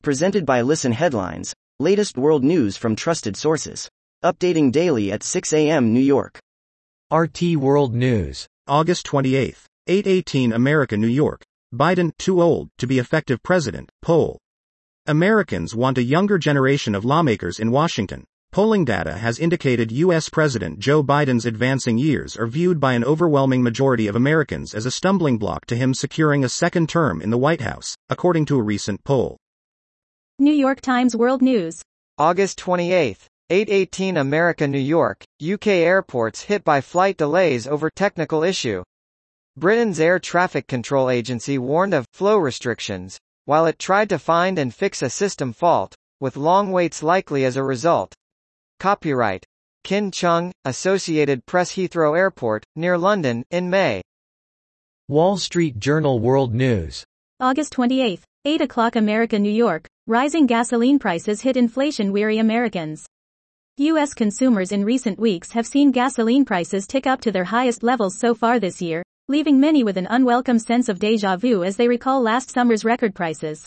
Presented by Listen Headlines, latest world news from trusted sources. Updating daily at 6 a.m. New York. RT World News. August 28, 8:18 America, New York. Biden, too old to be effective president, poll. Americans want a younger generation of lawmakers in Washington. Polling data has indicated U.S. President Joe Biden's advancing years are viewed by an overwhelming majority of Americans as a stumbling block to him securing a second term in the White House, according to a recent poll. New York Times World News. August 28, 8:18 America, New York. UK airports hit by flight delays over technical issue. Britain's air traffic control agency warned of flow restrictions, while it tried to find and fix a system fault, with long waits likely as a result. Copyright. Kin Chung, Associated Press, Heathrow Airport, near London, in May. Wall Street Journal World News. August 28, 8 o'clock America, New York. Rising gasoline prices hit inflation-weary Americans. U.S. consumers in recent weeks have seen gasoline prices tick up to their highest levels so far this year, leaving many with an unwelcome sense of déjà vu as they recall last summer's record prices.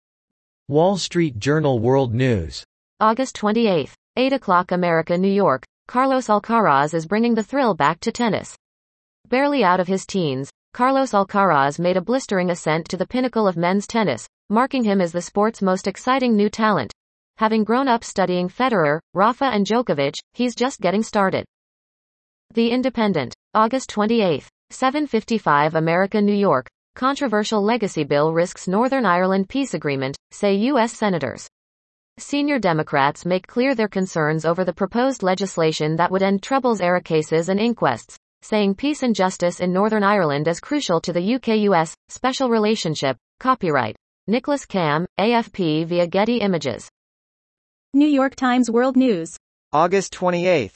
Wall Street Journal World News. August 28, 8 o'clock America, New York. Carlos Alcaraz is bringing the thrill back to tennis. Barely out of his teens, Carlos Alcaraz made a blistering ascent to the pinnacle of men's tennis, marking him as the sport's most exciting new talent. Having grown up studying Federer, Rafa and Djokovic, he's just getting started. The Independent. August 28, 7:55 America, New York. Controversial legacy bill risks Northern Ireland peace agreement, say U.S. senators. Senior Democrats make clear their concerns over the proposed legislation that would end Troubles-era cases and inquests, saying peace and justice in Northern Ireland is crucial to the UK-US special relationship. Copyright. Nicholas Cam, AFP via Getty Images. New York Times World News. August 28,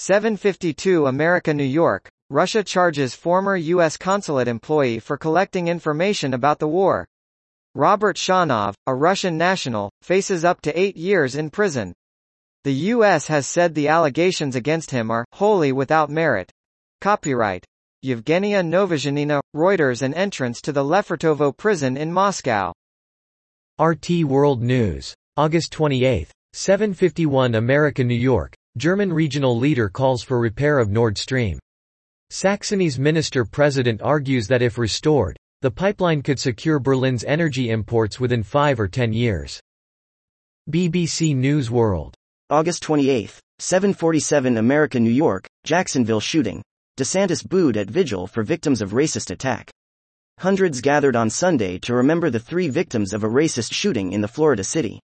7:52 America, New York. Russia charges former U.S. consulate employee for collecting information about the war. Robert Shanov, a Russian national, faces up to 8 years in prison. The U.S. has said the allegations against him are wholly without merit. Copyright. Yevgenia Novozhnina, Reuters. An entrance to the Lefortovo prison in Moscow. RT World News. August 28, 7:51 America, New York. German regional leader calls for repair of Nord Stream. Saxony's minister-president argues that if restored, the pipeline could secure Berlin's energy imports within 5 or 10 years. BBC News World. August 28, 7:47 America, New York. Jacksonville shooting. DeSantis booed at vigil for victims of racist attack. Hundreds gathered on Sunday to remember the 3 victims of a racist shooting in the Florida city.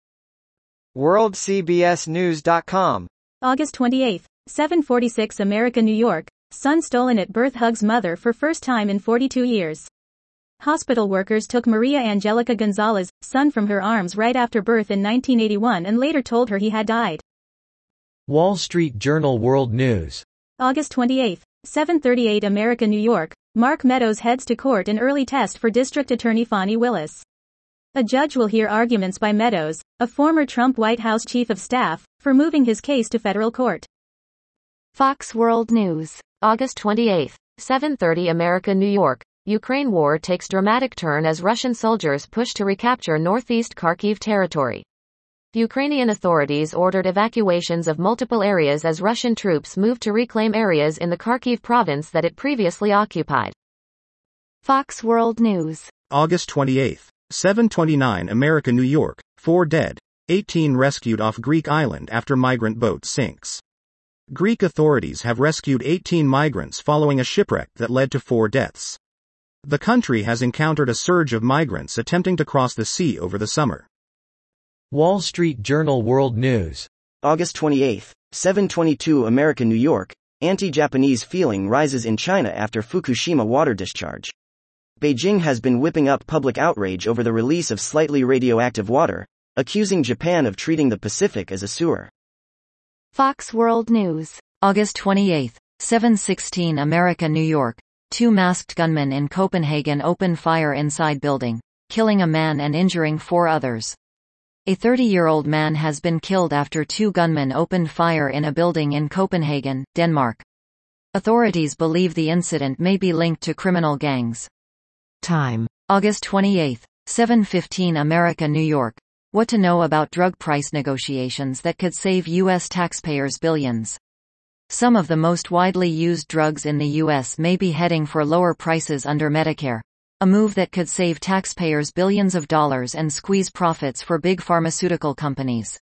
WorldCBSNews.com. August 28, 7:46 America, New York. Son stolen at birth hugs mother for first time in 42 years. Hospital workers took Maria Angelica Gonzalez, son from her arms right after birth in 1981 and later told her he had died. Wall Street Journal World News. August 28, 7:38 America, New York. Mark Meadows heads to court in early test for District Attorney Fani Willis. A judge will hear arguments by Meadows, a former Trump White House chief of staff, for moving his case to federal court. Fox World News. August 28, 7:30 America, New York. Ukraine war takes dramatic turn as Russian soldiers push to recapture northeast Kharkiv territory. Ukrainian authorities ordered evacuations of multiple areas as Russian troops moved to reclaim areas in the Kharkiv province that it previously occupied. Fox World News. August 28, 7:29 America, New York. 4 dead. 18 rescued off Greek island after migrant boat sinks. Greek authorities have rescued 18 migrants following a shipwreck that led to 4 deaths. The country has encountered a surge of migrants attempting to cross the sea over the summer. Wall Street Journal World News. August 28, 7:22 America, New York. Anti-Japanese feeling rises in China after Fukushima water discharge. Beijing has been whipping up public outrage over the release of slightly radioactive water, accusing Japan of treating the Pacific as a sewer. Fox World News. August 28, 7:16 America, New York. 2 masked gunmen in Copenhagen open fire inside building, killing a man and injuring 4 others. A 30-year-old man has been killed after 2 gunmen opened fire in a building in Copenhagen, Denmark. Authorities believe the incident may be linked to criminal gangs. Time. August 28, 7:15 America, New York. What to know about drug price negotiations that could save U.S. taxpayers billions. Some of the most widely used drugs in the U.S. may be heading for lower prices under Medicare. A move that could save taxpayers billions of dollars and squeeze profits for big pharmaceutical companies.